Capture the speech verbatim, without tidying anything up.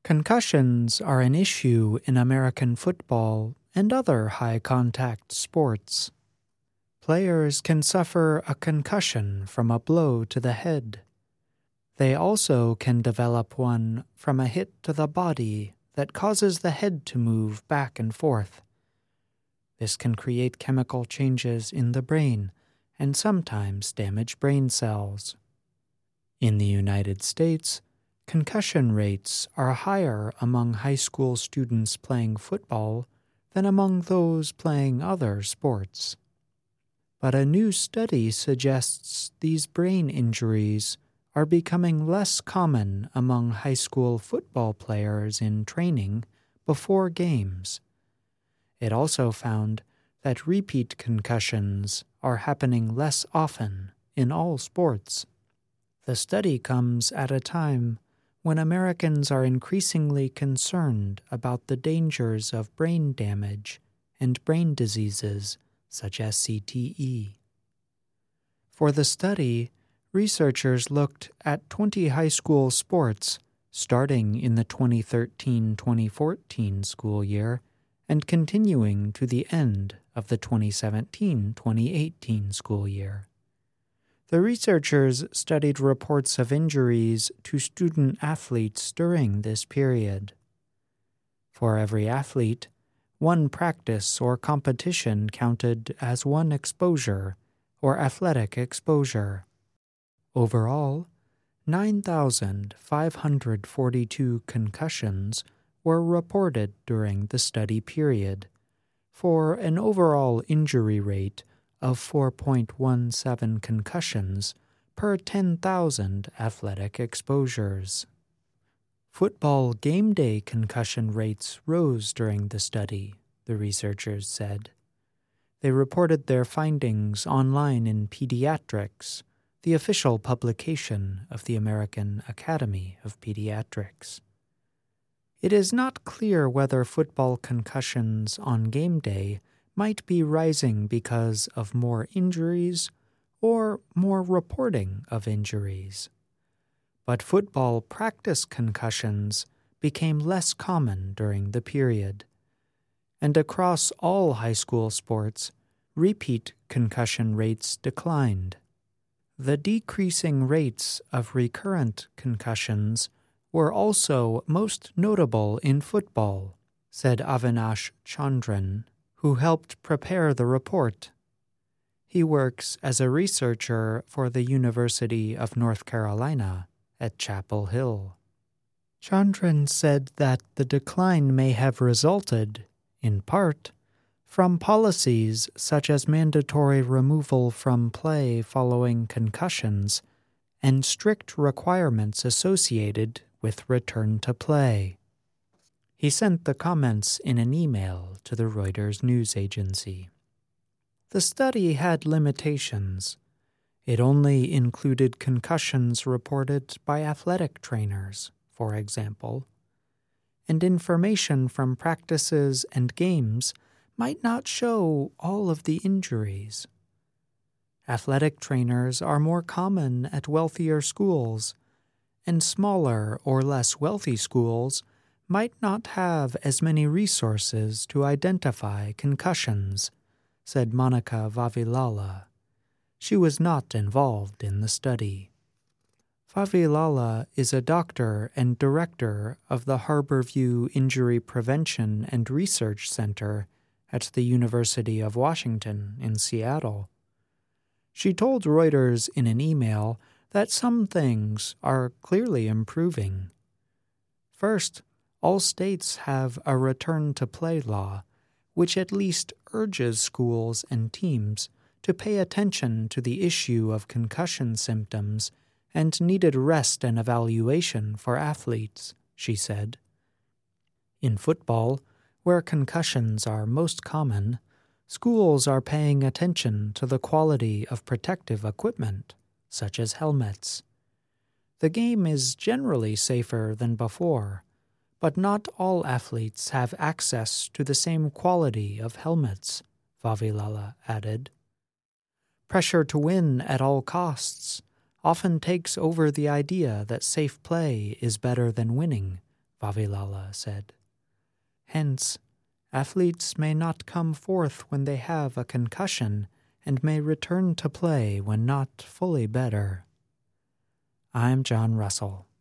Concussions are an issue in American football and other high-contact sports. Players can suffer a concussion from a blow to the head. They also can develop one from a hit to the body that causes the head to move back and forth. This can create chemical changes in the brain and sometimes damage brain cells. In the United States, concussion rates are higher among high school students playing football than among those playing other sports. But a new study suggests these brain injuries are becoming less common among high school football players in training before games. It also found that repeat concussions are happening less often in all sports. The study comes at a time when Americans are increasingly concerned about the dangers of brain damage and brain diseases such as C T E. For the study, researchers looked at twenty high school sports starting in the twenty thirteen twenty fourteen school year and continuing to the end of the twenty seventeen twenty eighteen school year. The researchers studied reports of injuries to student athletes during this period. For every athlete, one practice or competition counted as one exposure or athletic exposure. Overall, nine thousand five hundred forty-two concussions were reported during the study period, for an overall injury rate of four point one seven concussions per ten thousand athletic exposures. Football game day concussion rates rose during the study, the researchers said. They reported their findings online in Pediatrics, the official publication of the American Academy of Pediatrics. It is not clear whether football concussions on game day might be rising because of more injuries or more reporting of injuries. But football practice concussions became less common during the period. And across all high school sports, repeat concussion rates declined. The decreasing rates of recurrent concussions were also most notable in football, said Avinash Chandran, who helped prepare the report. He works as a researcher for the University of North Carolina at Chapel Hill. Chandran said that the decline may have resulted, in part, from policies such as mandatory removal from play following concussions and strict requirements associated with return to play. He sent the comments in an email to the Reuters news agency. The study had limitations. It only included concussions reported by athletic trainers, for example, and information from practices and games might not show all of the injuries. Athletic trainers are more common at wealthier schools, and smaller or less wealthy schools might not have as many resources to identify concussions, said Monica Vavilala. She was not involved in the study. Vavilala is a doctor and director of the Harborview Injury Prevention and Research Center at the University of Washington in Seattle. She told Reuters in an email that some things are clearly improving. First, all states have a return-to-play law, which at least urges schools and teams to pay attention to the issue of concussion symptoms and needed rest and evaluation for athletes, she said. In football, where concussions are most common, schools are paying attention to the quality of protective equipment, such as helmets. The game is generally safer than before, but not all athletes have access to the same quality of helmets, Vavilala added. Pressure to win at all costs often takes over the idea that safe play is better than winning, Vavilala said. Hence, athletes may not come forth when they have a concussion and may return to play when not fully better. I'm John Russell.